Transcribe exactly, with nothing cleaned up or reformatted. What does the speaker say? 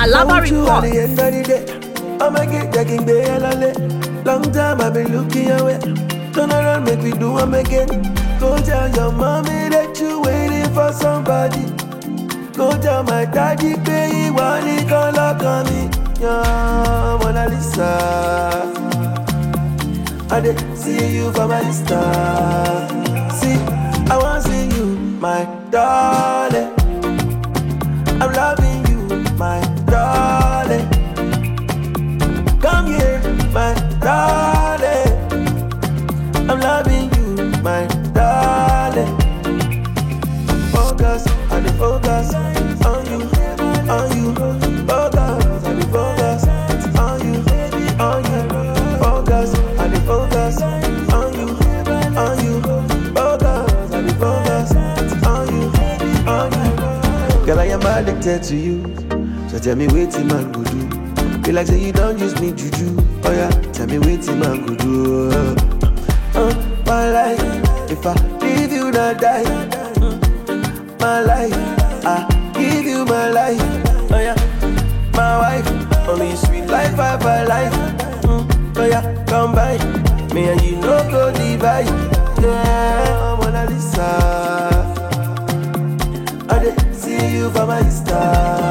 Alaba report. At the end of the day, I'ma get taking the hell. Long time I've been looking your way. Turn around, make me do them again. Go tell your mommy that you waiting for somebody. Go tell my daddy, pay he want it, come lock on me. Yeah, Mona Lisa. I did see you for my Insta. See, I want to see you, my darling. I'm loving you, my darling. Come here, my darling. I'm loving you, my darling. Focus, I dey focus on you, on you. Focus, I dey focus on you, on you. Focus, I dey focus on you, on you. Focus, I dey focus on you, on you. Girl, I am addicted to you, so tell me what man go do. Feel like say you don't use me juju. Oh yeah, tell me what man go do. Uh, my life, if I leave you not die. My life, I give you my life. Oh yeah, my wife, only sweet life of my life. Mm, oh yeah, come by, me and you no go divide. Yeah, Mona Lisa. I did see you for my Insta.